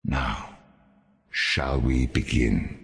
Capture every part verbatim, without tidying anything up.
Now, shall we begin?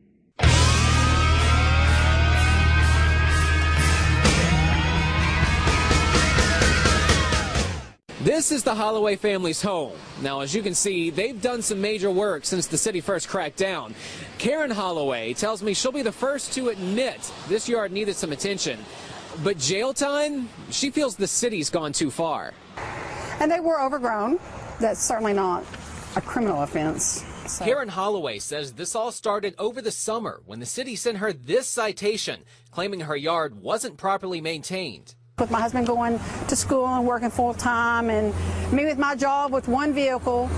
This is the Holloway family's home. Now, as you can see, they've done some major work since the city first cracked down. Karen Holloway tells me she'll be the first to admit this yard needed some attention. But jail time, she feels the city's gone too far. And they were overgrown. That's certainly not a criminal offense. So. Karen Holloway says this all started over the summer when the city sent her this citation, claiming her yard wasn't properly maintained. With my husband going to school and working full time, and me with my job with one vehicle,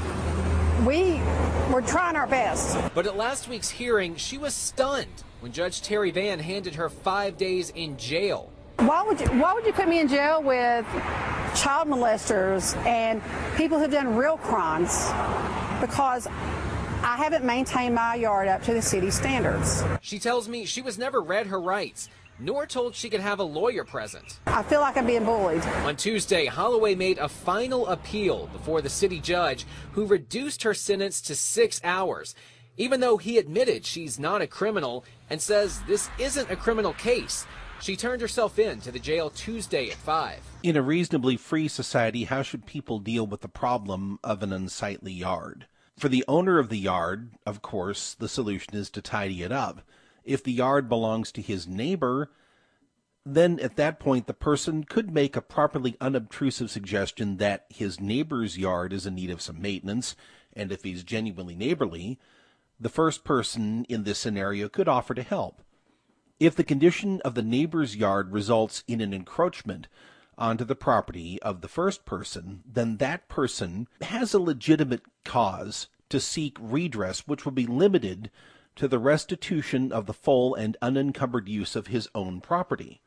we were trying our best. But at last week's hearing, she was stunned when Judge Terry Van handed her five days in jail. Why would you, why would you put me in jail with child molesters and people who've done real crimes? Because I haven't maintained my yard up to the city standards. She tells me she was never read her rights, nor told she could have a lawyer present. I feel like I'm being bullied. On Tuesday, Holloway made a final appeal before the city judge, who reduced her sentence to six hours, even though he admitted she's not a criminal and says this isn't a criminal case. She turned herself in to the jail Tuesday at five. In a reasonably free society, how should people deal with the problem of an unsightly yard? For the owner of the yard, of course, the solution is to tidy it up. If the yard belongs to his neighbor, then at that point the person could make a properly unobtrusive suggestion that his neighbor's yard is in need of some maintenance, and if he's genuinely neighborly, the first person in this scenario could offer to help. If the condition of the neighbor's yard results in an encroachment onto the property of the first person, then that person has a legitimate cause to seek redress, which will be limited to the restitution of the full and unencumbered use of his own property.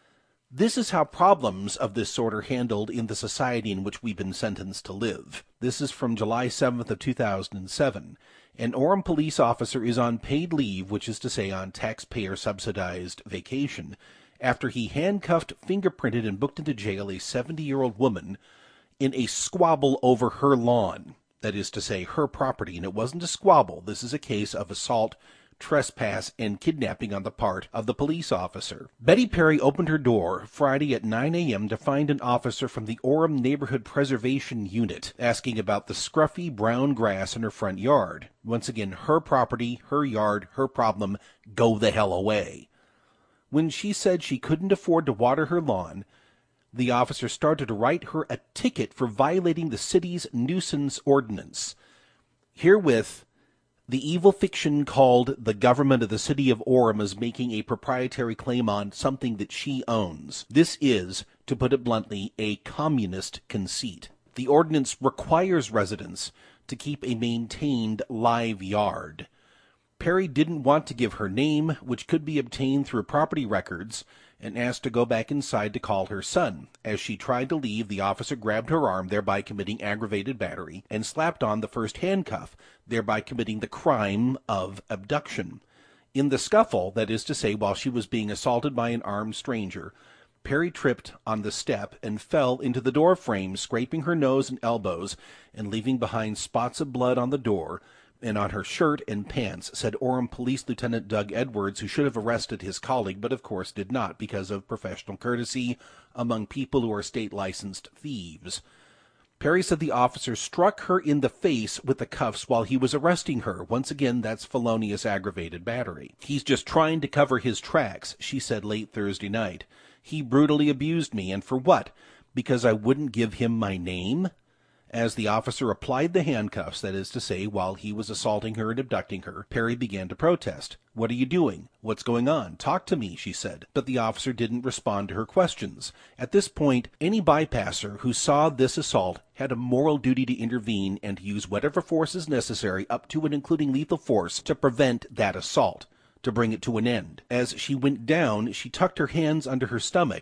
This is how problems of this sort are handled in the society in which we've been sentenced to live. This is from July seventh of two thousand seven. An Orem police officer is on paid leave, which is to say on taxpayer-subsidized vacation, after he handcuffed, fingerprinted, and booked into jail a seventy-year-old woman in a squabble over her lawn. That is to say, her property. And it wasn't a squabble. This is a case of assault, trespass, and kidnapping on the part of the police officer. Betty Perry opened her door Friday at nine a.m. to find an officer from the Orem Neighborhood Preservation Unit asking about the scruffy brown grass in her front yard. Once again, her property, her yard, her problem. Go the hell away. When she said she couldn't afford to water her lawn, the officer started to write her a ticket for violating the city's nuisance ordinance. Herewith, the evil fiction called the government of the city of Orem is making a proprietary claim on something that she owns. This is, to put it bluntly, a communist conceit. The ordinance requires residents to keep a maintained live yard. Perry didn't want to give her name, which could be obtained through property records, and asked to go back inside to call her son. As she tried to leave, the officer grabbed her arm, thereby committing aggravated battery, and slapped on the first handcuff, thereby committing the crime of abduction. In the scuffle, that is to say, while she was being assaulted by an armed stranger, Perry tripped on the step and fell into the door frame, scraping her nose and elbows and leaving behind spots of blood on the door and on her shirt and pants, said Orem Police Lieutenant Doug Edwards, who should have arrested his colleague, but of course did not because of professional courtesy among people who are state-licensed thieves. Perry said the officer struck her in the face with the cuffs while he was arresting her. Once again, that's felonious aggravated battery. He's just trying to cover his tracks, she said late Thursday night. He brutally abused me, and for what? Because I wouldn't give him my name? As the officer applied the handcuffs, that is to say, while he was assaulting her and abducting her, Perry began to protest. "What are you doing? What's going on? Talk to me," she said. But the officer didn't respond to her questions. At this point, any bypasser who saw this assault had a moral duty to intervene and to use whatever force is necessary, up to and including lethal force, to prevent that assault, to bring it to an end. As she went down, she tucked her hands under her stomach,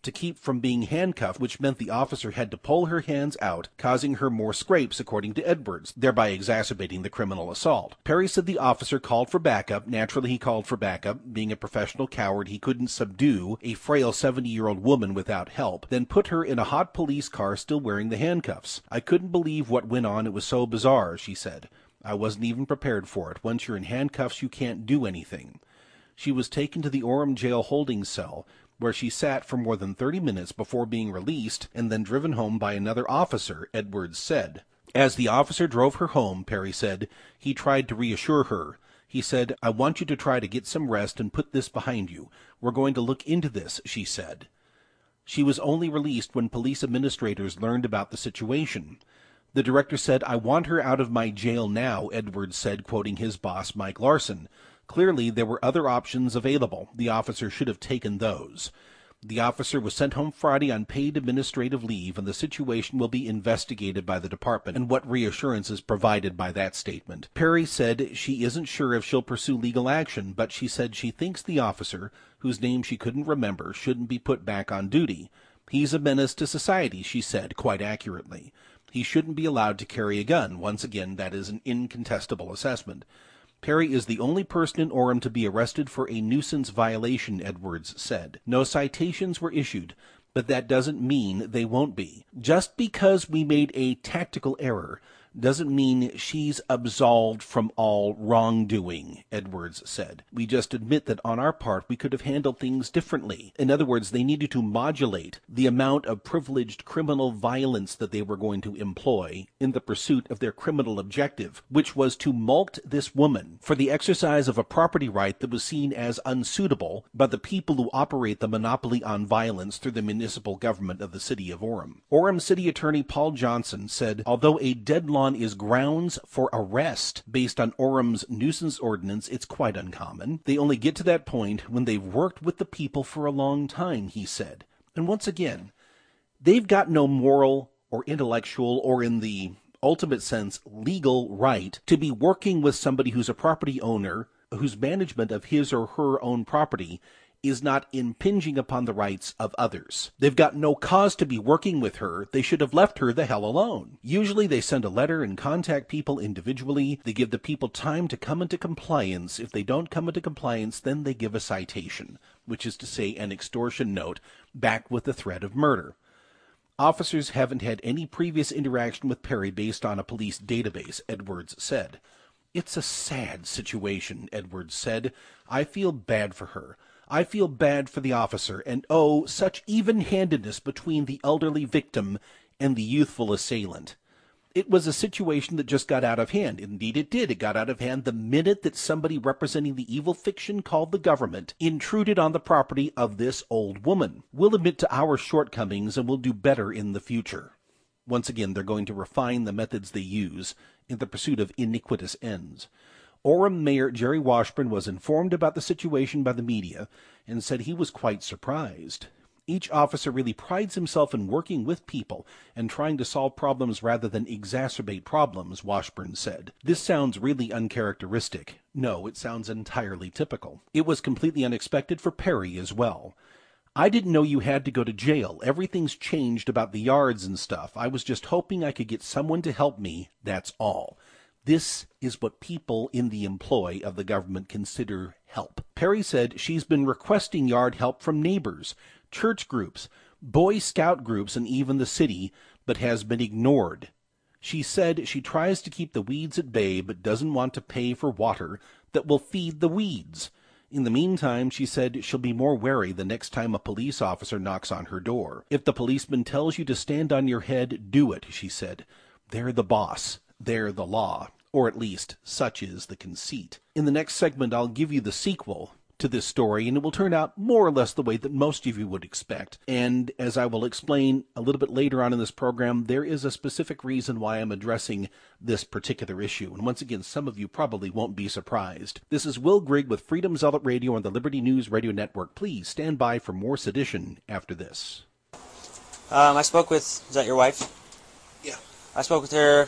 to keep from being handcuffed, which meant the officer had to pull her hands out, causing her more scrapes, according to Edwards, thereby exacerbating the criminal assault. Perry said the officer called for backup. Naturally, he called for backup. Being a professional coward, he couldn't subdue a frail seventy-year-old woman without help, then put her in a hot police car still wearing the handcuffs. I couldn't believe what went on. It was so bizarre, she said. I wasn't even prepared for it. Once you're in handcuffs, you can't do anything. She was taken to the Orem jail holding cell, where she sat for more than thirty minutes before being released and then driven home by another officer, Edwards said. As the officer drove her home, Perry said, he tried to reassure her. He said, I want you to try to get some rest and put this behind you. We're going to look into this, she said. She was only released when police administrators learned about the situation. The director said, I want her out of my jail now, Edwards said, quoting his boss, Mike Larson. Clearly, there were other options available. The officer should have taken those. The officer was sent home Friday on paid administrative leave, and the situation will be investigated by the department and what reassurance is provided by that statement. Perry said she isn't sure if she'll pursue legal action, but she said she thinks the officer, whose name she couldn't remember, shouldn't be put back on duty. He's a menace to society, she said, quite accurately. He shouldn't be allowed to carry a gun. Once again, that is an incontestable assessment. Perry is the only person in Orem to be arrested for a nuisance violation, Edwards said. No citations were issued, but that doesn't mean they won't be. Just because we made a tactical error doesn't mean she's absolved from all wrongdoing, Edwards said. We just admit that on our part we could have handled things differently. In other words, they needed to modulate the amount of privileged criminal violence that they were going to employ in the pursuit of their criminal objective, which was to mulct this woman for the exercise of a property right that was seen as unsuitable by the people who operate the monopoly on violence through the municipal government of the city of Orem. Orem City Attorney Paul Johnson said, although a deadline is grounds for arrest based on Orem's nuisance ordinance, it's quite uncommon. They only get to that point when they've worked with the people for a long time, he said. And once again, they've got no moral or intellectual or, in the ultimate sense, legal right to be working with somebody who's a property owner whose management of his or her own property is not impinging upon the rights of others. They've got no cause to be working with her. They should have left her the hell alone. Usually they send a letter and contact people individually. They give the people time to come into compliance. If they don't come into compliance, then they give a citation, which is to say an extortion note, backed with the threat of murder. Officers haven't had any previous interaction with Perry based on a police database, Edwards said. It's a sad situation, Edwards said. I feel bad for her. I feel bad for the officer, and oh, such even-handedness between the elderly victim and the youthful assailant. It was a situation that just got out of hand. Indeed it did. It got out of hand the minute that somebody representing the evil fiction called the government intruded on the property of this old woman. We'll admit to our shortcomings and we'll do better in the future. Once again, they're going to refine the methods they use in the pursuit of iniquitous ends. Orem Mayor Jerry Washburn was informed about the situation by the media and said he was quite surprised. Each officer really prides himself in working with people and trying to solve problems rather than exacerbate problems, Washburn said. This sounds really uncharacteristic. No, it sounds entirely typical. It was completely unexpected for Perry as well. I didn't know you had to go to jail. Everything's changed about the yards and stuff. I was just hoping I could get someone to help me, that's all. This is what people in the employ of the government consider help. Perry said she's been requesting yard help from neighbors, church groups, Boy Scout groups, and even the city, but has been ignored. She said she tries to keep the weeds at bay, but doesn't want to pay for water that will feed the weeds. In the meantime, she said she'll be more wary the next time a police officer knocks on her door. If the policeman tells you to stand on your head, do it, she said. They're the boss. They're the law, or at least such is the conceit. In the next segment, I'll give you the sequel to this story, and it will turn out more or less the way that most of you would expect. And as I will explain a little bit later on in this program, there is a specific reason why I'm addressing this particular issue. And once again, some of you probably won't be surprised. This is Will Grigg with Freedom Zealot Radio on the Liberty News Radio Network. Please stand by for more sedition after this. Um, I spoke with, is that your wife? Yeah. I spoke with her,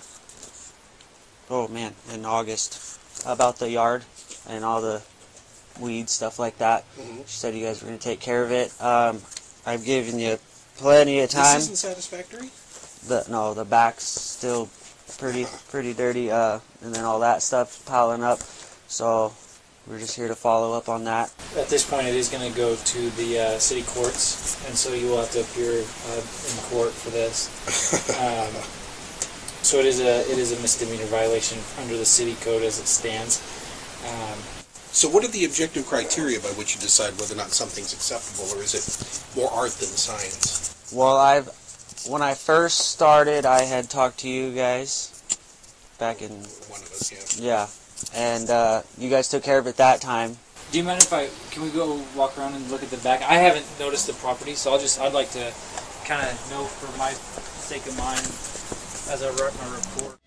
oh man, in August about the yard and all the weeds, stuff like that. Mm-hmm. She said you guys were going to take care of it. Um, I've given you plenty of time. This isn't satisfactory? The, no, the back's still pretty pretty dirty, uh, and then all that stuff's piling up. So we're just here to follow up on that. At this point, it is going to go to the uh, city courts, and so you will have to appear uh, in court for this. Um, so it is a it is a misdemeanor violation under the city code as it stands. Um, So what are the objective criteria by which you decide whether or not something's acceptable, or is it more art than science? Well, I've when I first started, I had talked to you guys back in One of us, yeah. yeah, and uh, you guys took care of it that time. do you mind if I can we go walk around and look at the back? I haven't noticed the property, so I'll just I'd like to kind of know for my sake of mine as I write my report.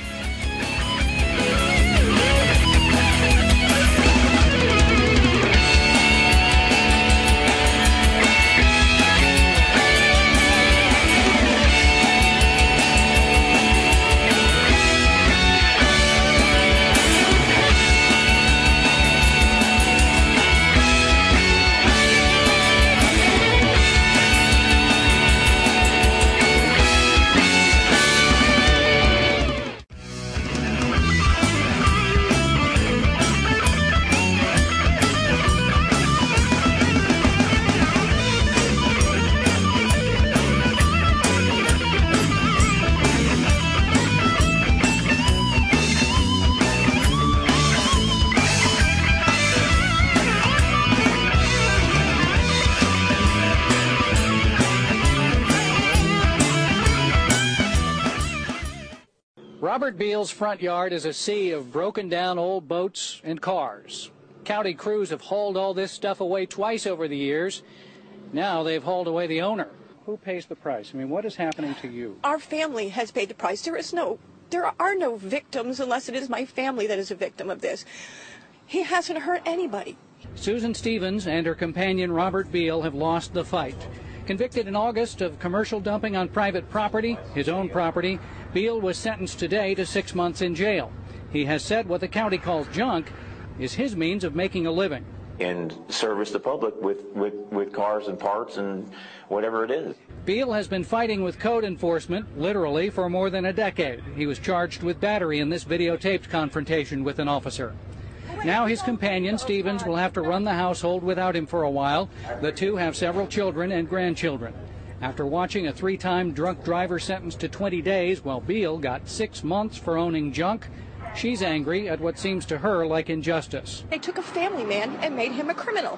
Robert Beal's front yard is a sea of broken down old boats and cars. County crews have hauled all this stuff away twice over the years. Now they've hauled away the owner. Who pays the price? I mean, what is happening to you? Our family has paid the price. There is no, there are no victims unless it is my family that is a victim of this. He hasn't hurt anybody. Susan Stevens and her companion Robert Beal have lost the fight. Convicted in August of commercial dumping on private property, his own property, Beal was sentenced today to six months in jail. He has said what the county calls junk is his means of making a living. And service the public with, with, with cars and parts and whatever it is. Beal has been fighting with code enforcement, literally, for more than a decade. He was charged with battery in this videotaped confrontation with an officer. Now his companion, Stevens, will have to run the household without him for a while. The two have several children and grandchildren. After watching a three-time drunk driver sentenced to twenty days, while Beal got six months for owning junk, she's angry at what seems to her like injustice. They took a family man and made him a criminal.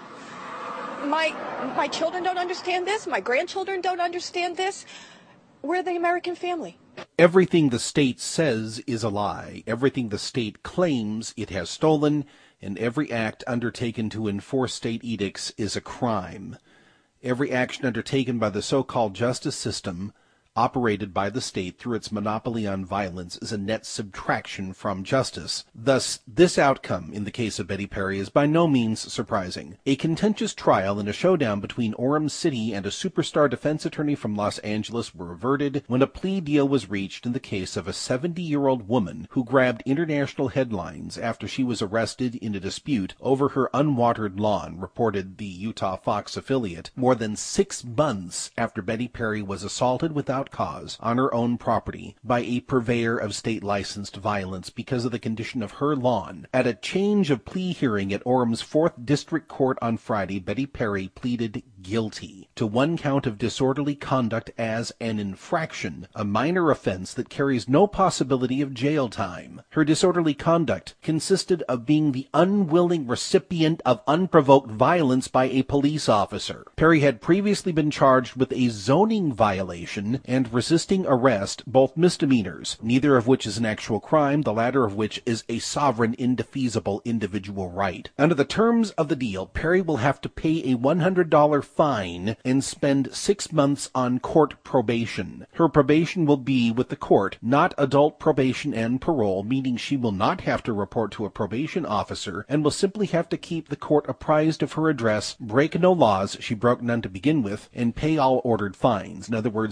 My, my children don't understand this. My grandchildren don't understand this. We're the American family. Everything the state says is a lie. Everything the state claims it has stolen, and every act undertaken to enforce state edicts is a crime. Every action undertaken by the so-called justice system, operated by the state through its monopoly on violence, is a net subtraction from justice. Thus, this outcome in the case of Betty Perry is by no means surprising. A contentious trial and a showdown between Orem City and a superstar defense attorney from Los Angeles were averted when a plea deal was reached in the case of a seventy-year-old woman who grabbed international headlines after she was arrested in a dispute over her unwatered lawn, reported the Utah Fox affiliate, more than six months after Betty Perry was assaulted without cause on her own property by a purveyor of state-licensed violence because of the condition of her lawn. At a change of plea hearing at Orem's fourth District Court on Friday, Betty Perry pleaded guilty to one count of disorderly conduct as an infraction, a minor offense that carries no possibility of jail time. Her disorderly conduct consisted of being the unwilling recipient of unprovoked violence by a police officer. Perry had previously been charged with a zoning violation and resisting arrest, both misdemeanors, neither of which is an actual crime, the latter of which is a sovereign, indefeasible individual right. Under the terms of the deal, Perry will have to pay a one hundred dollars fine and spend six months on court probation. Her probation will be with the court, not adult probation and parole, meaning she will not have to report to a probation officer and will simply have to keep the court apprised of her address, break no laws, she broke none to begin with, and pay all ordered fines. In other words, to submit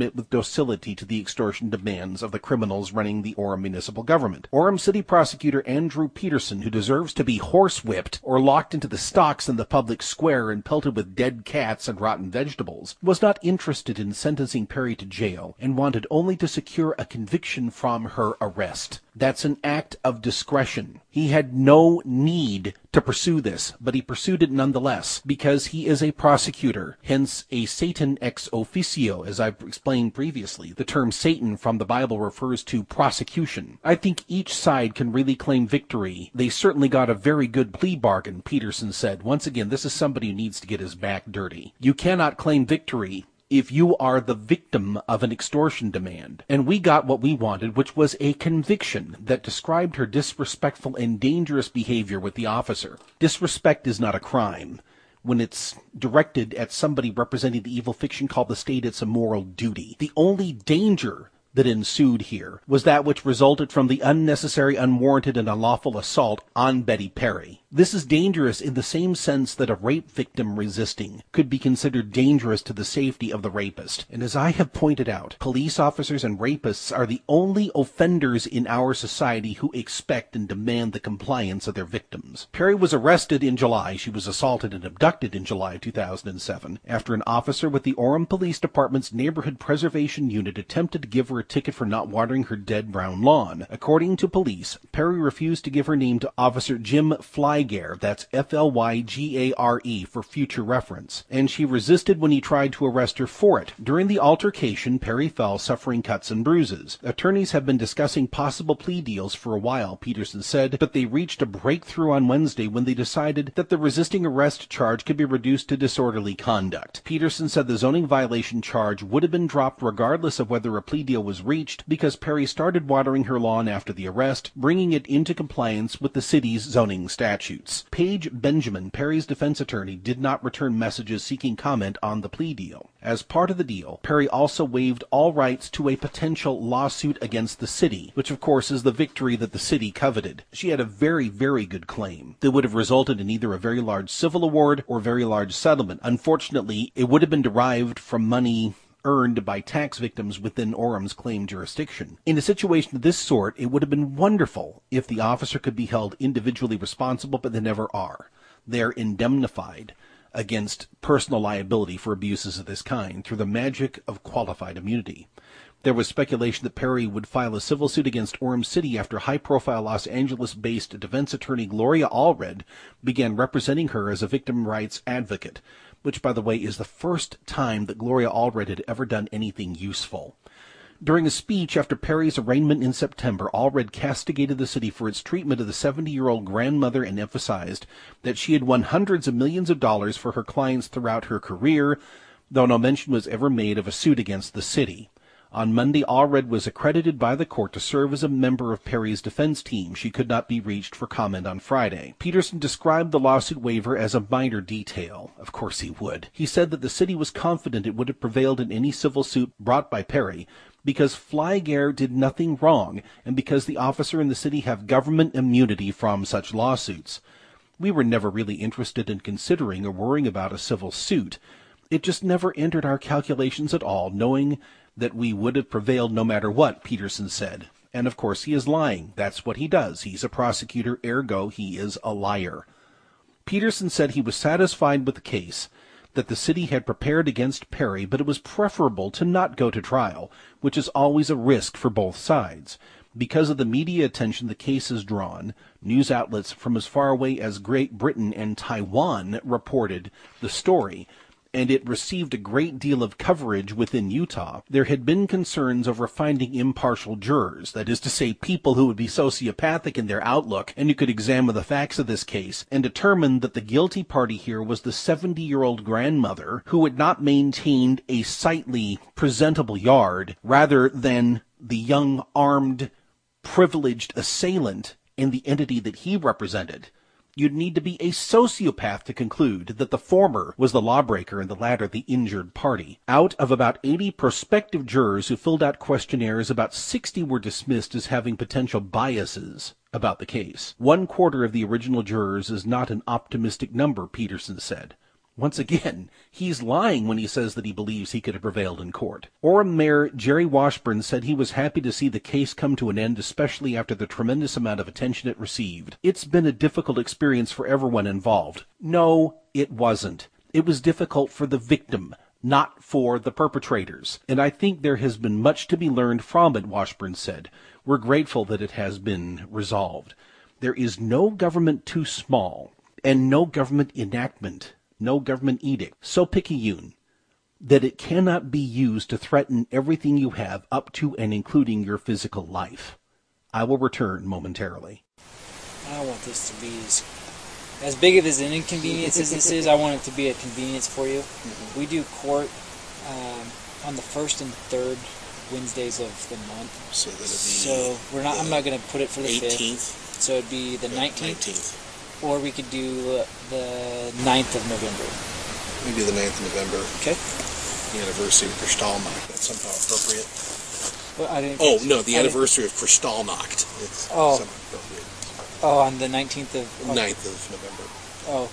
submit with docility to the extortion demands of the criminals running the Orem municipal government. Orem City Prosecutor Andrew Peterson, who deserves to be horsewhipped or locked into the stocks in the public square and pelted with dead cats and rotten vegetables, was not interested in sentencing Perry to jail and wanted only to secure a conviction from her arrest. That's an act of discretion. He had no need to pursue this, but he pursued it nonetheless, because he is a prosecutor, hence a Satan ex officio, as I've explained previously. The term Satan from the Bible refers to prosecution. I think each side can really claim victory. They certainly got a very good plea bargain, Peterson said. Once again, this is somebody who needs to get his back dirty. You cannot claim victory if you are the victim of an extortion demand. And we got what we wanted, which was a conviction that described her disrespectful and dangerous behavior with the officer. Disrespect is not a crime. When it's directed at somebody representing the evil fiction called the state, it's a moral duty. The only danger that ensued here was that which resulted from the unnecessary, unwarranted, and unlawful assault on Betty Perry. This is dangerous in the same sense that a rape victim resisting could be considered dangerous to the safety of the rapist. And as I have pointed out, police officers and rapists are the only offenders in our society who expect and demand the compliance of their victims. Perry was arrested in July. She was assaulted and abducted in July two thousand seven after an officer with the Orem Police Department's Neighborhood Preservation Unit attempted to give her a ticket for not watering her dead brown lawn. According to police, Perry refused to give her name to Officer Jim Flygare, that's F L Y G A R E for future reference, and she resisted when he tried to arrest her for it. During the altercation, Perry fell, suffering cuts and bruises. Attorneys have been discussing possible plea deals for a while, Peterson said, but they reached a breakthrough on Wednesday when they decided that the resisting arrest charge could be reduced to disorderly conduct. Peterson said the zoning violation charge would have been dropped regardless of whether a plea deal was reached, because Perry started watering her lawn after the arrest, bringing it into compliance with the city's zoning statutes. Paige Benjamin, Perry's defense attorney, did not return messages seeking comment on the plea deal. As part of the deal, Perry also waived all rights to a potential lawsuit against the city, which of course is the victory that the city coveted. She had a very, very good claim that would have resulted in either a very large civil award or very large settlement. Unfortunately, it would have been derived from money earned by tax victims within Orem's claim jurisdiction. In a situation of this sort, it would have been wonderful if the officer could be held individually responsible, but they never are. They are indemnified against personal liability for abuses of this kind through the magic of qualified immunity. There was speculation that Perry would file a civil suit against Orem City after high-profile Los Angeles-based defense attorney Gloria Allred began representing her as a victim rights advocate, which, by the way, is the first time that Gloria Allred had ever done anything useful. During a speech after Perry's arraignment in September, Allred castigated the city for its treatment of the seventy-year-old grandmother and emphasized that she had won hundreds of millions of dollars for her clients throughout her career, though no mention was ever made of a suit against the city. On Monday, Allred was accredited by the court to serve as a member of Perry's defense team. She could not be reached for comment on Friday. Peterson described the lawsuit waiver as a minor detail. Of course he would. He said that the city was confident it would have prevailed in any civil suit brought by Perry because Flygare did nothing wrong and because the officer and the city have government immunity from such lawsuits. We were never really interested in considering or worrying about a civil suit. It just never entered our calculations at all, knowing that we would have prevailed no matter what, Peterson said. And of course he is lying. That's what he does. He's a prosecutor, ergo he is a liar. Peterson said he was satisfied with the case, that the city had prepared against Perry, but it was preferable to not go to trial, which is always a risk for both sides. Because of the media attention the case has drawn, news outlets from as far away as Great Britain and Taiwan reported the story, and it received a great deal of coverage within Utah. There had been concerns over finding impartial jurors, that is to say, people who would be sociopathic in their outlook and who could examine the facts of this case and determine that the guilty party here was the seventy-year-old grandmother who had not maintained a sightly, presentable yard, rather than the young, armed, privileged assailant and the entity that he represented. You'd need to be a sociopath to conclude that the former was the lawbreaker and the latter the injured party. Out of about eighty prospective jurors who filled out questionnaires, about sixty were dismissed as having potential biases about the case. One quarter of the original jurors is not an optimistic number, Peterson said. Once again, he's lying when he says that he believes he could have prevailed in court. Orem Mayor Jerry Washburn said he was happy to see the case come to an end, especially after the tremendous amount of attention it received. It's been a difficult experience for everyone involved. No, it wasn't. It was difficult for the victim, not for the perpetrators. And I think there has been much to be learned from it, Washburn said. We're grateful that it has been resolved. There is no government too small, and no government enactment, no government edict so picayune that it cannot be used to threaten everything you have up to and including your physical life. I will return momentarily. I want this to be as, as big of as an inconvenience as this is. I want it to be a convenience for you. Mm-hmm. We do court um, on the first and third Wednesdays of the month. So that'll be. So we're not. I'm not going to put it for the eighteenth. fifth. So it'd be the nineteenth. nineteenth. Or we could do uh, the ninth of November. We do the ninth of November. Okay. The anniversary of Kristallnacht. That's somehow appropriate. Well, I didn't. Oh no, the I anniversary of Kristallnacht. It's oh. somehow appropriate. Oh, on the nineteenth of. Oh. ninth of November. Oh.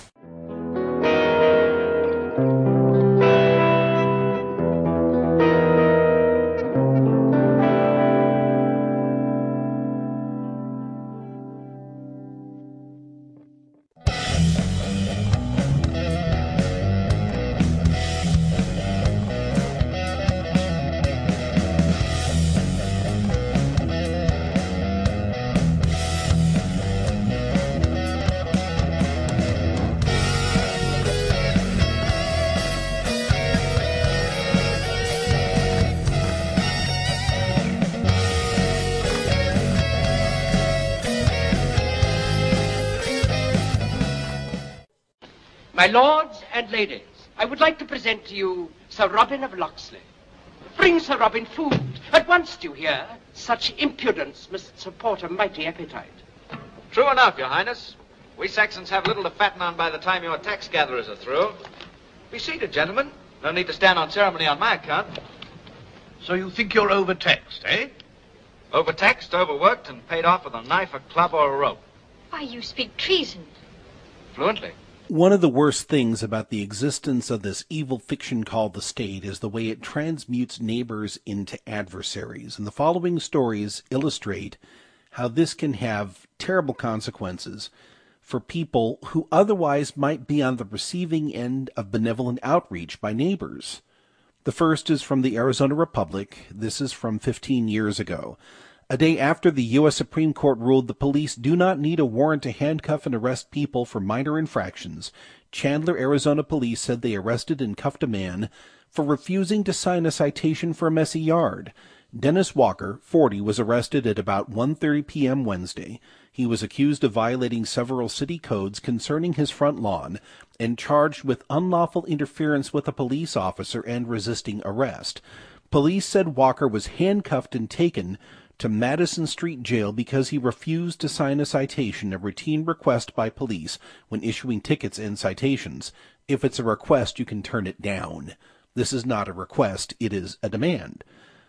My lords and ladies, I would like to present to you Sir Robin of Locksley. Bring Sir Robin food. At once, do you hear? Such impudence must support a mighty appetite. True enough, Your Highness. We Saxons have little to fatten on by the time your tax gatherers are through. Be seated, gentlemen. No need to stand on ceremony on my account. So you think you're overtaxed, eh? Overtaxed, overworked, and paid off with a knife, a club, or a rope. Why, you speak treason. Fluently. One of the worst things about the existence of this evil fiction called the state is the way it transmutes neighbors into adversaries. And the following stories illustrate how this can have terrible consequences for people who otherwise might be on the receiving end of benevolent outreach by neighbors. The first is from the Arizona Republic. This is from fifteen years ago. A day after the U S Supreme Court ruled the police do not need a warrant to handcuff and arrest people for minor infractions, Chandler, Arizona police said they arrested and cuffed a man for refusing to sign a citation for a messy yard. Dennis Walker, forty, was arrested at about one thirty p.m. Wednesday. He was accused of violating several city codes concerning his front lawn and charged with unlawful interference with a police officer and resisting arrest. Police said Walker was handcuffed and taken to Madison Street Jail because he refused to sign a citation, a routine request by police when issuing tickets and citations. If it's a request, you can turn it down. This is not a request, it is a demand.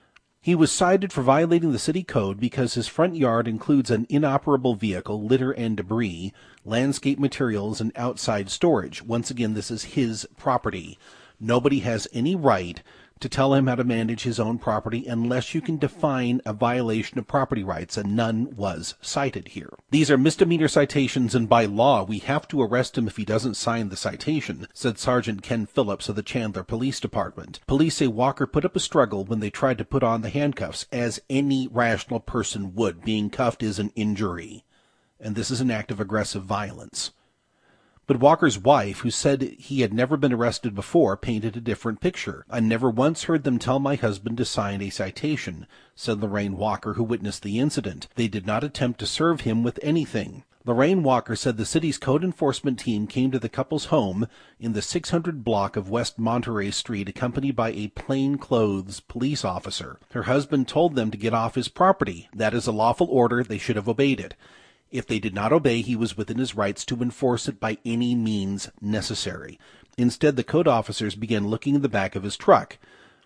He was cited for violating the city code because his front yard includes an inoperable vehicle, litter and debris, landscape materials, and outside storage. Once again, this is his property. Nobody has any right to tell him how to manage his own property unless you can define a violation of property rights, and none was cited here. These are misdemeanor citations, and by law we have to arrest him if he doesn't sign the citation, said Sergeant Ken Phillips of the Chandler Police Department. Police say Walker put up a struggle when they tried to put on the handcuffs, as any rational person would. Being cuffed is an injury, and this is an act of aggressive violence. But Walker's wife, who said he had never been arrested before, painted a different picture. I never once heard them tell my husband to sign a citation, said Lorraine Walker, who witnessed the incident. They did not attempt to serve him with anything. Lorraine Walker said the city's code enforcement team came to the couple's home in the six hundred block of West Monterey Street, accompanied by a plainclothes police officer. Her husband told them to get off his property. That is a lawful order. They should have obeyed it. If they did not obey, he was within his rights to enforce it by any means necessary. Instead, the code officers began looking in the back of his truck.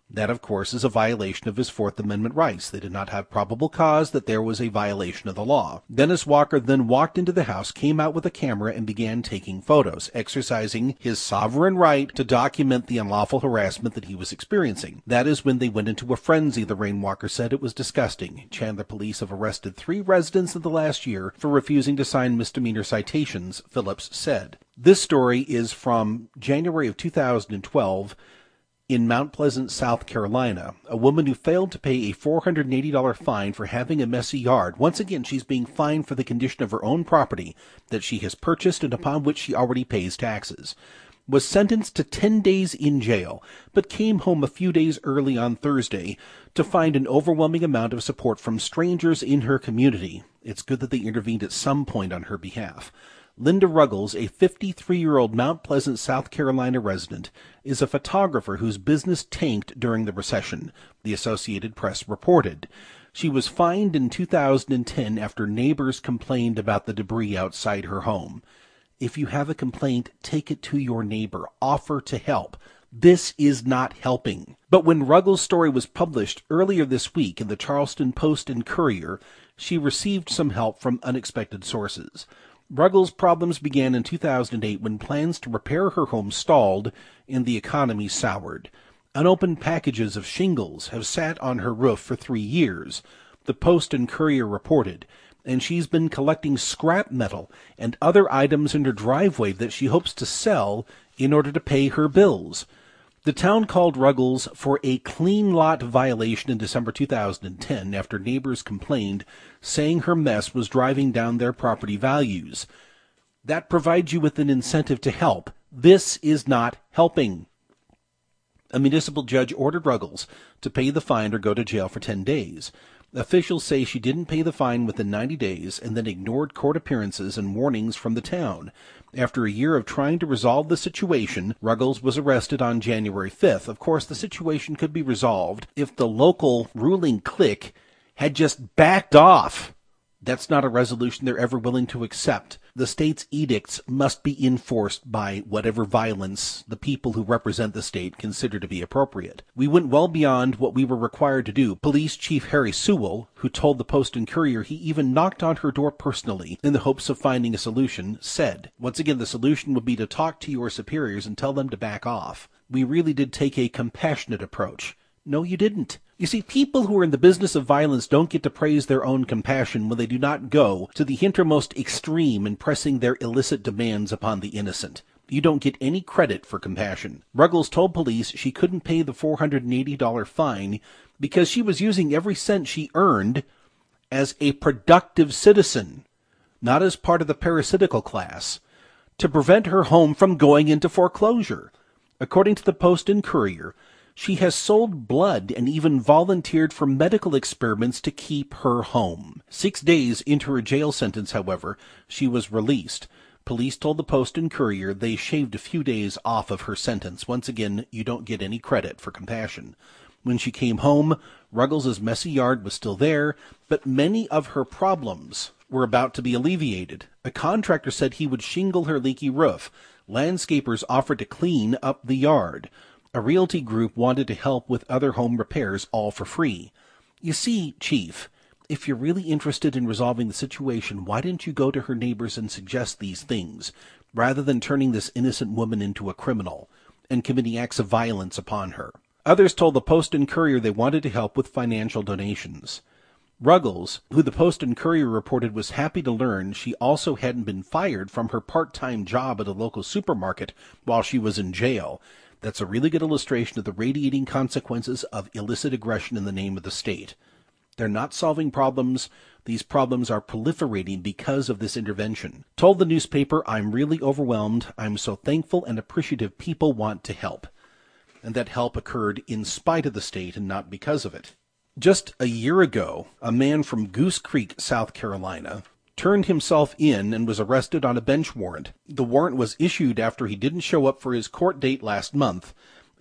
That, of course, is a violation of his Fourth Amendment rights. They did not have probable cause that there was a violation of the law. Dennis Walker then walked into the house, came out with a camera, and began taking photos, exercising his sovereign right to document the unlawful harassment that he was experiencing. That is when they went into a frenzy, Lorraine Walker said. It was disgusting. Chandler police have arrested three residents in the last year for refusing to sign misdemeanor citations, Phillips said. This story is from January of two thousand twelve. In Mount Pleasant, South Carolina, a woman who failed to pay a four hundred eighty dollars fine for having a messy yard. Once again, she's being fined for the condition of her own property that she has purchased and upon which she already pays taxes. Was sentenced to ten days in jail, but came home a few days early on Thursday to find an overwhelming amount of support from strangers in her community. It's good that they intervened at some point on her behalf. Linda Ruggles, a fifty-three-year-old Mount Pleasant, South Carolina resident, is a photographer whose business tanked during the recession, the Associated Press reported. She was fined in two thousand ten after neighbors complained about the debris outside her home. If you have a complaint, take it to your neighbor. Offer to help. This is not helping. But when Ruggles' story was published earlier this week in the Charleston Post and Courier, she received some help from unexpected sources. Ruggles' problems began in two thousand eight when plans to repair her home stalled and the economy soured. Unopened packages of shingles have sat on her roof for three years, the Post and Courier reported, and she's been collecting scrap metal and other items in her driveway that she hopes to sell in order to pay her bills. The town called Ruggles for a clean lot violation in December two thousand ten after neighbors complained, saying her mess was driving down their property values. That provides you with an incentive to help. This is not helping. A municipal judge ordered Ruggles to pay the fine or go to jail for ten days. Officials say she didn't pay the fine within ninety days and then ignored court appearances and warnings from the town. After a year of trying to resolve the situation, Ruggles was arrested on January fifth. Of course, the situation could be resolved if the local ruling clique had just backed off. That's not a resolution they're ever willing to accept. The state's edicts must be enforced by whatever violence the people who represent the state consider to be appropriate. We went well beyond what we were required to do. Police Chief Harry Sewell, who told the Post and Courier he even knocked on her door personally in the hopes of finding a solution, said, once again, the solution would be to talk to your superiors and tell them to back off. We really did take a compassionate approach. No, you didn't. You see, people who are in the business of violence don't get to praise their own compassion when they do not go to the hintermost extreme in pressing their illicit demands upon the innocent. You don't get any credit for compassion. Ruggles told police she couldn't pay the four hundred eighty dollars fine because she was using every cent she earned as a productive citizen, not as part of the parasitical class, to prevent her home from going into foreclosure. According to the Post and Courier, she has sold blood and even volunteered for medical experiments to keep her home. Six days into her jail sentence, however, she was released. Police told the Post and Courier they shaved a few days off of her sentence. Once again, you don't get any credit for compassion. When she came home, Ruggles' messy yard was still there, but many of her problems were about to be alleviated. A contractor said he would shingle her leaky roof. Landscapers offered to clean up the yard. A realty group wanted to help with other home repairs, all for free. You see, Chief, if you're really interested in resolving the situation, why didn't you go to her neighbors and suggest these things, rather than turning this innocent woman into a criminal and committing acts of violence upon her? Others told the Post and Courier they wanted to help with financial donations. Ruggles, who the Post and Courier reported was happy to learn she also hadn't been fired from her part-time job at a local supermarket while she was in jail. That's a really good illustration of the radiating consequences of illicit aggression in the name of the state. They're not solving problems. These problems are proliferating because of this intervention. Told the newspaper, I'm really overwhelmed. I'm so thankful and appreciative people want to help. And that help occurred in spite of the state and not because of it. Just a year ago, a man from Goose Creek, South Carolina, turned himself in and was arrested on a bench warrant. The warrant was issued after he didn't show up for his court date last month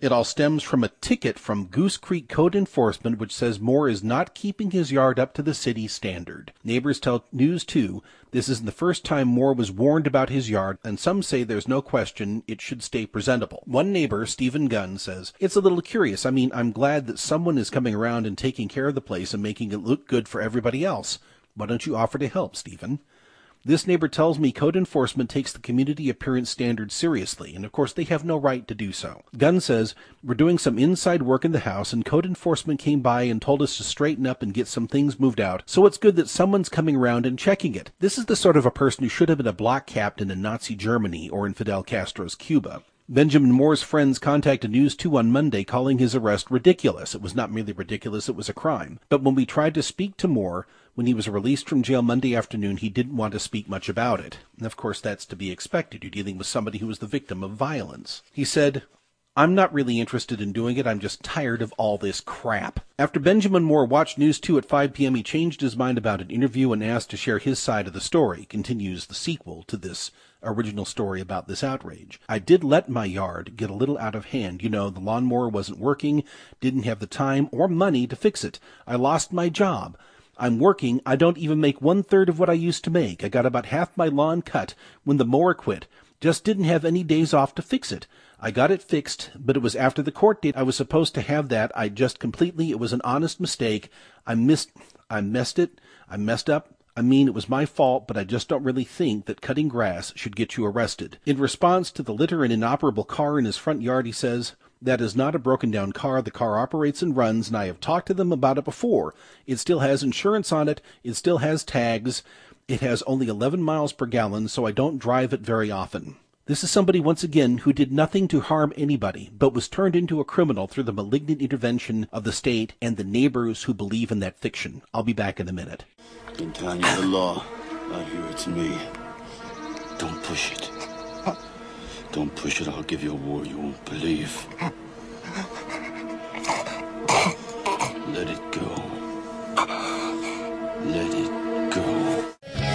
It all stems from a ticket from Goose Creek Code Enforcement which says Moore is not keeping his yard up to the city standard. Neighbors tell News two this isn't the first time Moore was warned about his yard, and some say there's no question it should stay presentable. One neighbor, Stephen Gunn, says, "It's a little curious. I mean, I'm glad that someone is coming around and taking care of the place and making it look good for everybody else. Why don't you offer to help, Stephen?" This neighbor tells me code enforcement takes the community appearance standards seriously, and of course they have no right to do so. Gunn says, "We're doing some inside work in the house, and code enforcement came by and told us to straighten up and get some things moved out, so it's good that someone's coming around and checking it." This is the sort of a person who should have been a block captain in Nazi Germany or in Fidel Castro's Cuba. Benjamin Moore's friends contacted News two on Monday calling his arrest ridiculous. It was not merely ridiculous, it was a crime. But when we tried to speak to Moore, when he was released from jail Monday afternoon, he didn't want to speak much about it. And of course that's to be expected. You're dealing with somebody who was the victim of violence. He said, "I'm not really interested in doing it. I'm just tired of all this crap." After Benjamin Moore watched News two at five p.m., he changed his mind about an interview and asked to share his side of the story. Continues the sequel to this original story about this outrage. "I did let my yard get a little out of hand. You know, the lawnmower wasn't working, didn't have the time or money to fix it. I lost my job. I'm working. I don't even make one-third of what I used to make. I got about half my lawn cut when the mower quit. Just didn't have any days off to fix it. I got it fixed, but it was after the court date. I was supposed to have that. I just completely, it was an honest mistake. I missed, I messed it. I messed up. I mean, it was my fault, but I just don't really think that cutting grass should get you arrested." In response to the litter and inoperable car in his front yard, he says, "That is not a broken-down car. The car operates and runs, and I have talked to them about it before. It still has insurance on it. It still has tags. It has only eleven miles per gallon, so I don't drive it very often." This is somebody, once again, who did nothing to harm anybody, but was turned into a criminal through the malignant intervention of the state and the neighbors who believe in that fiction. I'll be back in a minute. In Tanya, the law. Out here, it's me. Don't push it. Don't push it. I'll give you a war you won't believe. Let it go. Let it go.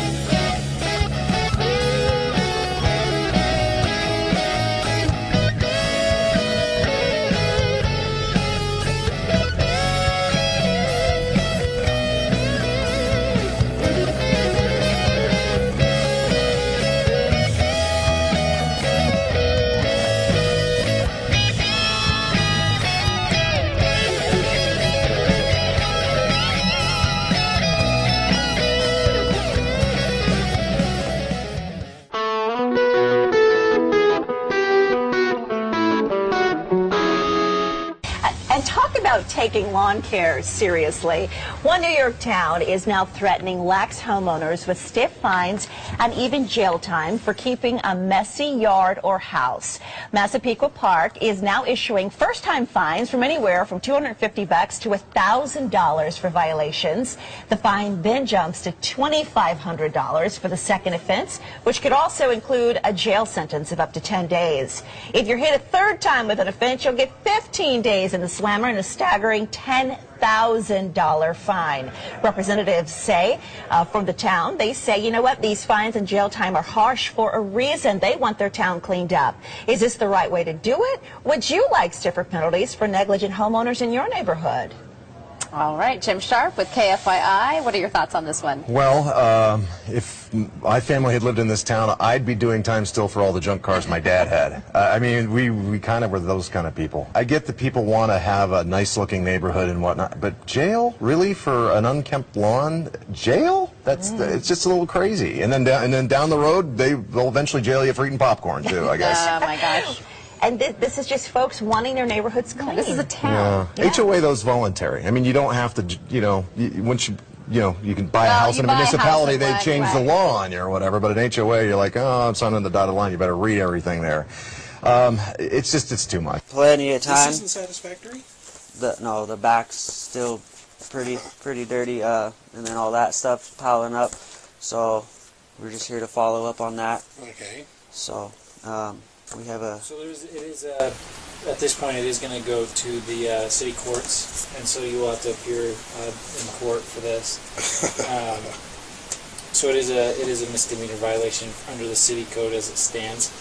Taking lawn care seriously. One New York town is now threatening lax homeowners with stiff fines and even jail time for keeping a messy yard or house. Massapequa Park is now issuing first-time fines from anywhere from two hundred fifty bucks to one thousand dollars for violations. The fine then jumps to twenty-five hundred dollars for the second offense, which could also include a jail sentence of up to ten days. If you're hit a third time with an offense, you'll get fifteen days in the slammer and a staggering ten thousand dollars fine. Representatives say uh, from the town, they say, you know what, these fines and jail time are harsh for a reason. They want their town cleaned up. Is this the right way to do it? Would you like stiffer penalties for negligent homeowners in your neighborhood? All right, Jim Sharp with K F Y I. What are your thoughts on this one? Well, um, if my family had lived in this town, I'd be doing time still for all the junk cars my dad had. Uh, I mean, we, we kind of were those kind of people. I get that people want to have a nice-looking neighborhood and whatnot, but jail? Really? For an unkempt lawn? Jail? That's mm. It's just a little crazy. And then, down, and then down the road, they, they'll eventually jail you for eating popcorn, too, I guess. Oh, my gosh. And th this is just folks wanting their neighborhoods clean. This is a town. Yeah. Yeah. H O A, though, is voluntary. I mean, you don't have to, you know, you, once you, you know, you can buy well, a house in a municipality, they right, change right. the law on you or whatever. But an H O A, you're like, oh, I'm signing the dotted line. You better read everything there. Um, it's just, it's too much. Plenty of time. This isn't satisfactory? The, no, the back's still pretty, pretty dirty, uh, and then all that stuff piling up. So we're just here to follow up on that. Okay. So, um... we have a. So there's, it is uh, at this point it is going to go to the uh, city courts, and so you will have to appear uh, in court for this. Um, so it is a it is a misdemeanor violation under the city code as it stands.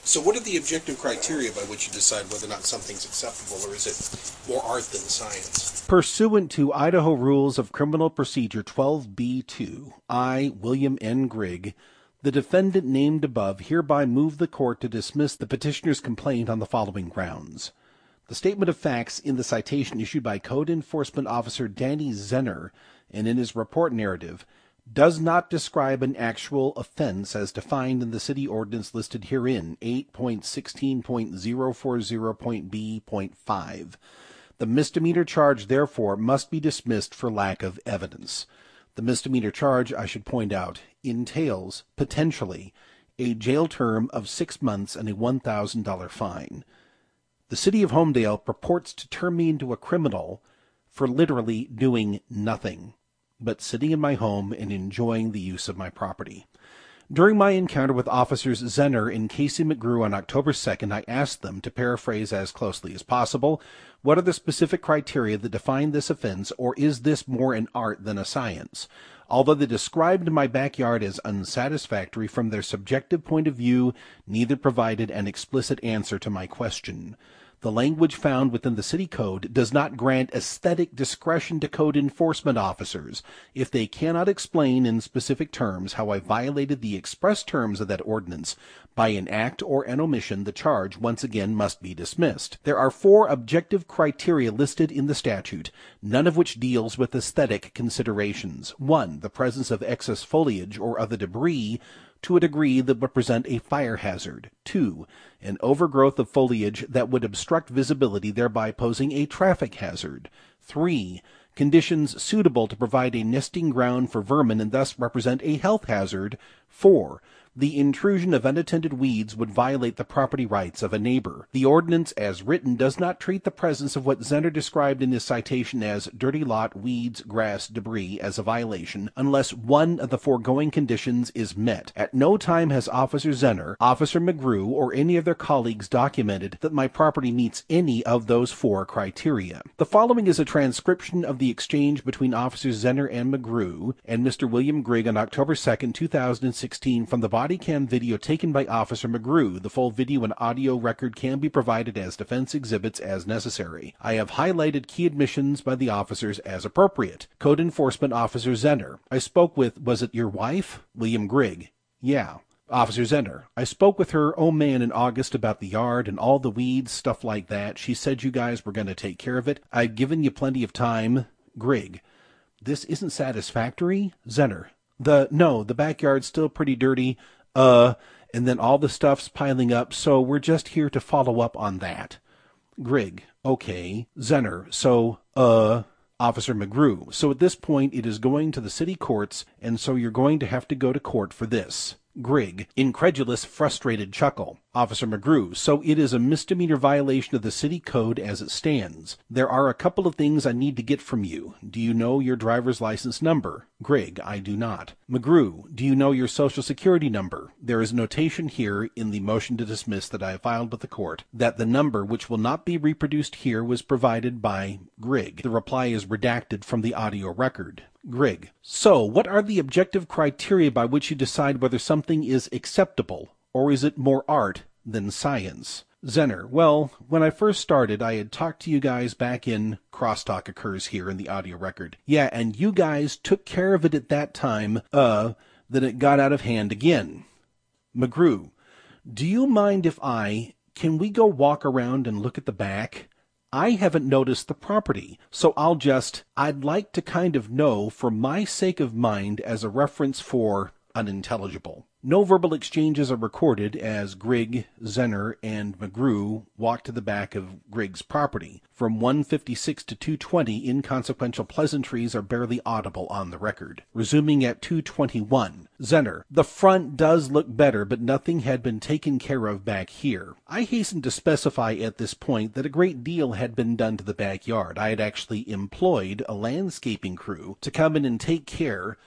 So what are the objective criteria by which you decide whether or not something's acceptable, or is it more art than science? Pursuant to Idaho Rules of Criminal Procedure twelve B two, I, William N. Grigg, the defendant named above, hereby move the court to dismiss the petitioner's complaint on the following grounds. The statement of facts in the citation issued by Code Enforcement Officer Danny Zenner and in his report narrative does not describe an actual offense as defined in the city ordinance listed herein, eight point sixteen point zero four zero point B point five. The misdemeanor charge, therefore, must be dismissed for lack of evidence. The misdemeanor charge, I should point out, entails, potentially, a jail term of six months and a one thousand dollars fine. The city of Homedale purports to turn me into a criminal for literally doing nothing but sitting in my home and enjoying the use of my property. During my encounter with Officers Zenner and Casey McGrew on October second, I asked them, to paraphrase as closely as possible, what are the specific criteria that define this offense, or is this more an art than a science? Although they described my backyard as unsatisfactory from their subjective point of view, neither provided an explicit answer to my question. The language found within the city code does not grant aesthetic discretion to code enforcement officers if they cannot explain in specific terms how I violated the express terms of that ordinance. By an act or an omission, the charge once again must be dismissed. There are four objective criteria listed in the statute, none of which deals with aesthetic considerations. One, the presence of excess foliage or other debris to a degree that would present a fire hazard. Two, an overgrowth of foliage that would obstruct visibility, thereby posing a traffic hazard. Three, conditions suitable to provide a nesting ground for vermin and thus represent a health hazard. Four, the intrusion of unattended weeds would violate the property rights of a neighbor. The ordinance as written does not treat the presence of what Zenner described in his citation as dirty lot, weeds, grass, debris as a violation unless one of the foregoing conditions is met. At no time has Officer Zenner, Officer McGrew, or any of their colleagues documented that my property meets any of those four criteria. The following is a transcription of the exchange between Officers Zenner and McGrew and Mister William Grigg on October second, two thousand sixteen from the body cam video taken by Officer McGrew. The full video and audio record can be provided as defense exhibits as necessary. I have highlighted key admissions by the officers as appropriate. Code Enforcement Officer Zenner: I spoke with, was it your wife? William Grigg: yeah. Officer Zenner: I spoke with her, oh man, in August about the yard and all the weeds, stuff like that. She said you guys were going to take care of it. I've given you plenty of time. Grigg: this isn't satisfactory? Zenner: the, no, the backyard's still pretty dirty. Uh, and then all the stuff's piling up, so we're just here to follow up on that. Grigg: okay. Zenner: so, uh, Officer McGrew: so at this point it is going to the city courts, and so you're going to have to go to court for this. Grigg: incredulous, frustrated chuckle. Officer McGrew: so it is a misdemeanor violation of the city code as it stands. There are a couple of things I need to get from you. Do you know your driver's license number? Grigg: I do not. McGrew: do you know your social security number? There is notation here in the motion to dismiss that I have filed with the court that the number, which will not be reproduced here, was provided by Grigg. The reply is redacted from the audio record. Grigg: so what are the objective criteria by which you decide whether something is acceptable, or is it more art than science? Zenner: well, when I first started, I had talked to you guys back in, crosstalk occurs here in the audio record. Yeah, and you guys took care of it at that time, uh, then it got out of hand again. McGrew: do you mind if I, can we go walk around and look at the back? I haven't noticed the property, so I'll just, I'd like to kind of know for my sake of mind as a reference for unintelligible. No verbal exchanges are recorded as Grigg, Zenner, and McGrew walk to the back of Grigg's property. From one fifty-six to two twenty, inconsequential pleasantries are barely audible on the record. Resuming at two twenty-one, Zenner: the front does look better, but nothing had been taken care of back here. I hasten to specify at this point that a great deal had been done to the backyard. I had actually employed a landscaping crew to come in and take care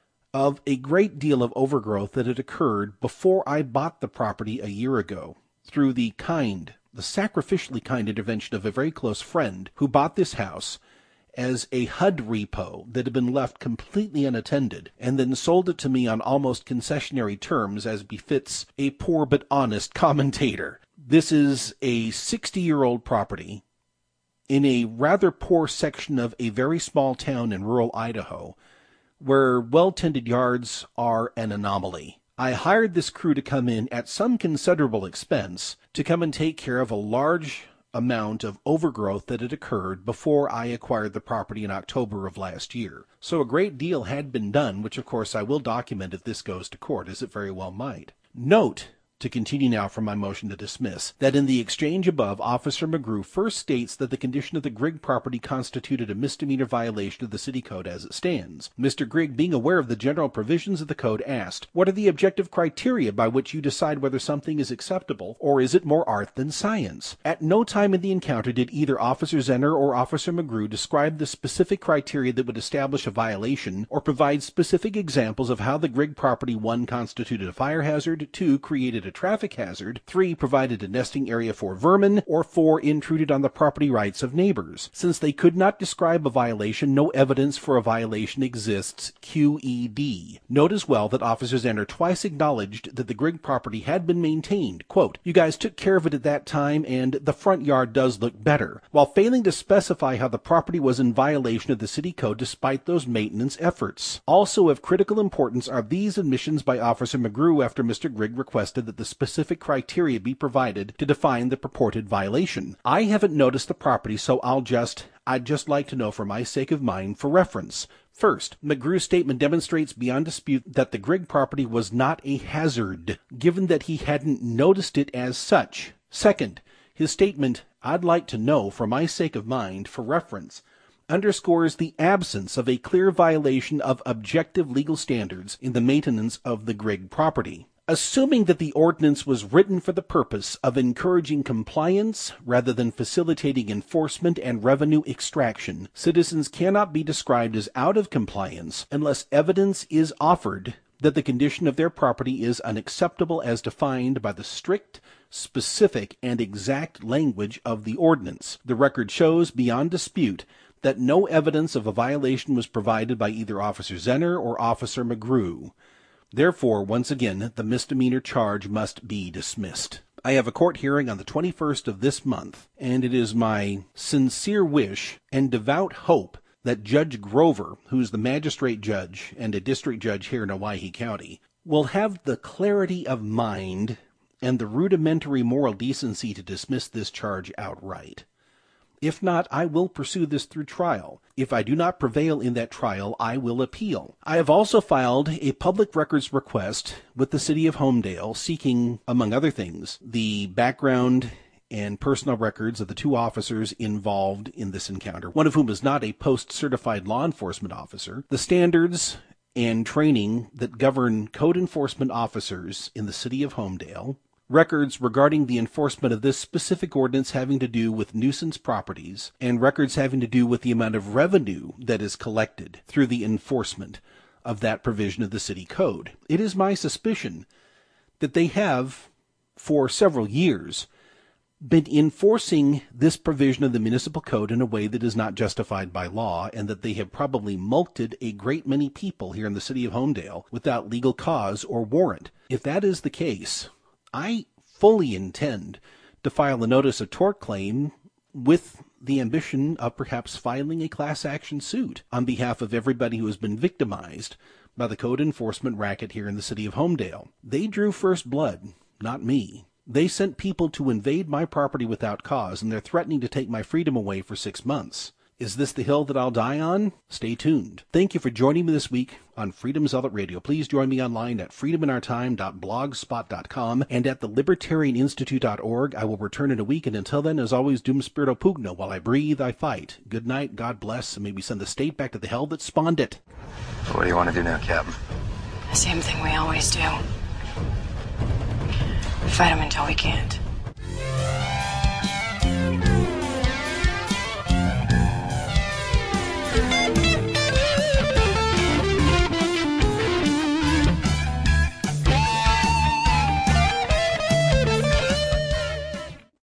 of a great deal of overgrowth that had occurred before I bought the property a year ago, through the kind, the sacrificially kind intervention of a very close friend who bought this house as a H U D repo that had been left completely unattended, and then sold it to me on almost concessionary terms as befits a poor but honest commentator. This is a sixty-year-old property in a rather poor section of a very small town in rural Idaho, where well-tended yards are an anomaly. I hired this crew to come in at some considerable expense to come and take care of a large amount of overgrowth that had occurred before I acquired the property in October of last year. So a great deal had been done, which of course I will document if this goes to court, as it very well might. Note, to continue now from my motion to dismiss, that in the exchange above, Officer McGrew first states that the condition of the Grigg property constituted a misdemeanor violation of the city code as it stands. Mister Grigg, being aware of the general provisions of the code, asked, "What are the objective criteria by which you decide whether something is acceptable, or is it more art than science?" At no time in the encounter did either Officer Zenner or Officer McGrew describe the specific criteria that would establish a violation, or provide specific examples of how the Grigg property, one, constituted a fire hazard, two, created a traffic hazard, three, provided a nesting area for vermin, or four, intruded on the property rights of neighbors. Since they could not describe a violation, no evidence for a violation exists. Q E D. Note as well that Officer Zenner twice acknowledged that the Grigg property had been maintained. Quote, "You guys took care of it at that time, and the front yard does look better," while failing to specify how the property was in violation of the city code despite those maintenance efforts. Also of critical importance are these admissions by Officer McGrew after Mister Grigg requested that the specific criteria be provided to define the purported violation. I haven't noticed the property, so I'll just, I'd just like to know for my sake of mind for reference. First, McGrew's statement demonstrates beyond dispute that the Grigg property was not a hazard, given that he hadn't noticed it as such. Second, his statement, "I'd like to know for my sake of mind for reference," underscores the absence of a clear violation of objective legal standards in the maintenance of the Grigg property. Assuming that the ordinance was written for the purpose of encouraging compliance rather than facilitating enforcement and revenue extraction, citizens cannot be described as out of compliance unless evidence is offered that the condition of their property is unacceptable as defined by the strict, specific, and exact language of the ordinance. The record shows beyond dispute that no evidence of a violation was provided by either Officer Zenner or Officer McGrew. Therefore, once again, the misdemeanor charge must be dismissed. I have a court hearing on the twenty-first of this month, and it is my sincere wish and devout hope that Judge Grover, who is the magistrate judge and a district judge here in Owyhee County, will have the clarity of mind and the rudimentary moral decency to dismiss this charge outright. If not, I will pursue this through trial. If I do not prevail in that trial, I will appeal. I have also filed a public records request with the City of Homedale seeking, among other things, the background and personal records of the two officers involved in this encounter, one of whom is not a post-certified law enforcement officer, the standards and training that govern code enforcement officers in the City of Homedale, records regarding the enforcement of this specific ordinance having to do with nuisance properties, and records having to do with the amount of revenue that is collected through the enforcement of that provision of the city code. It is my suspicion that they have, for several years, been enforcing this provision of the municipal code in a way that is not justified by law, and that they have probably mulcted a great many people here in the City of Homedale without legal cause or warrant. If that is the case, I fully intend to file a notice of tort claim with the ambition of perhaps filing a class action suit on behalf of everybody who has been victimized by the code enforcement racket here in the City of Homedale. They drew first blood, not me. They sent people to invade my property without cause, and they're threatening to take my freedom away for six months. Is this the hill that I'll die on? Stay tuned. Thank you for joining me this week on Freedom Zealot Radio. Please join me online at freedom in our time dot blogspot dot com and at the libertarian institute dot org. I will return in a week, and until then, as always, Dum Spirito Pugno. While I breathe, I fight. Good night, God bless, and may we send the state back to the hell that spawned it. What do you want to do now, Captain? The same thing we always do. Fight them until we can't.